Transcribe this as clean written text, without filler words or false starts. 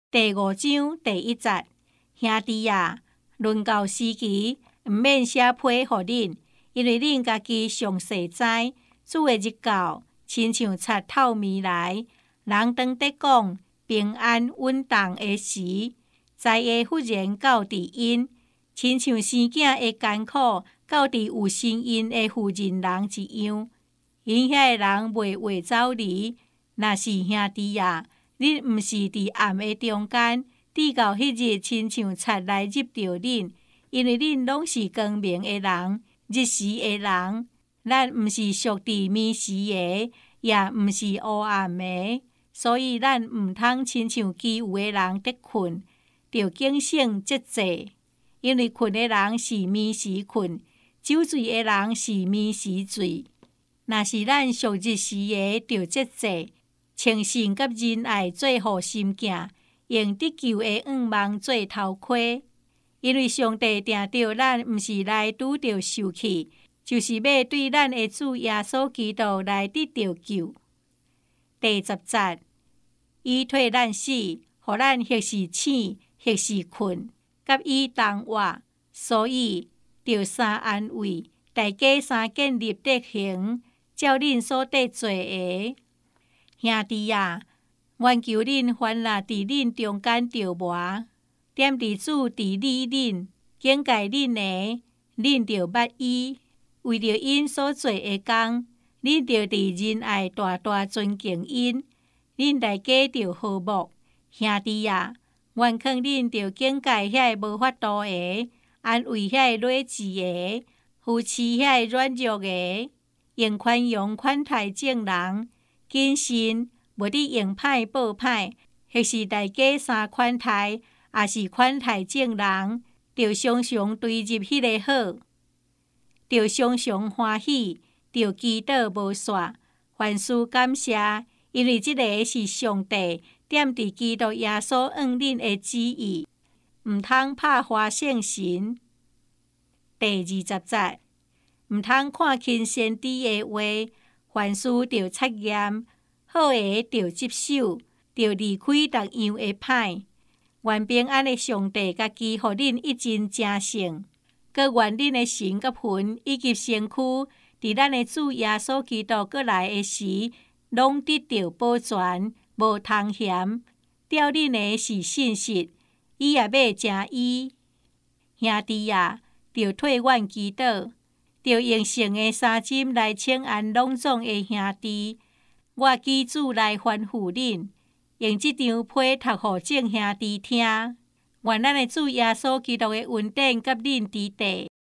第5章第1節，兄弟啊，輪到時期，毋免寫批予恁，因為恁家己上細知，主的日到，親像賊透暝來。人當得講平安穩當的時，災厄忽然到佇因，親像生囝的艱苦到佇有身孕的婦人人一樣。因遐個人袂話走離，若是兄弟啊，恁毋是佇暗的中間，直到迄日親像賊來入着恁，因為恁攏是光明的人，日時的人，咱毋是屬佇暝時的，也毋是黑暗的，所以咱毋通親像其餘的人得困，着警醒節制，因為困的人是暝時困，酒醉的人是暝時醉。若是咱屬日時的，着節制，穿信甲仁愛做護心鏡，用得救的仰望做頭盔。因為上帝定着咱毋是來拄着受氣，就是要對咱的主耶穌基督來得着救。第10節，伊替咱死，互咱或是醒，或是困，甲伊同活，所以着三安慰，大家三建立德行。照恁所得做的，兄弟啊，願求恁凡若佇恁中間着磨，踮佇主佇理恁，警戒恁的，恁着捌伊。為着因所做的工，恁着佇仁愛大大尊敬因。恁大家着和睦，兄弟啊，願勸恁着警戒遐個無法度的，安慰遐個弱智的，扶持遐個軟弱的。用寬容款待眾人，謹慎，無得用歹報歹，或是大家相款待，也是款待眾人，着常常對入迄個好，着常常歡喜，着祈禱無煞，凡事感謝，因為這個是上帝踮佇基督耶穌恩恁的旨意，毋通拍花聖神。第20節。毋通看輕先知的話，凡事着測驗，好的着接受，着離開逐樣的歹。願平安的上帝家己，互恁一真正性。閣願恁的神甲魂以及身軀，佇咱的主耶穌基督閣來的時，攏得着保全，無通嫌。吊恁的是信實，伊也要正伊。兄弟啊，着替阮祈禱。着用聖的三針來請安攏總的兄弟，我祈主來吩咐恁，用這張批讀互眾兄弟聽。願咱的主耶穌基督的恩典甲恁佇地。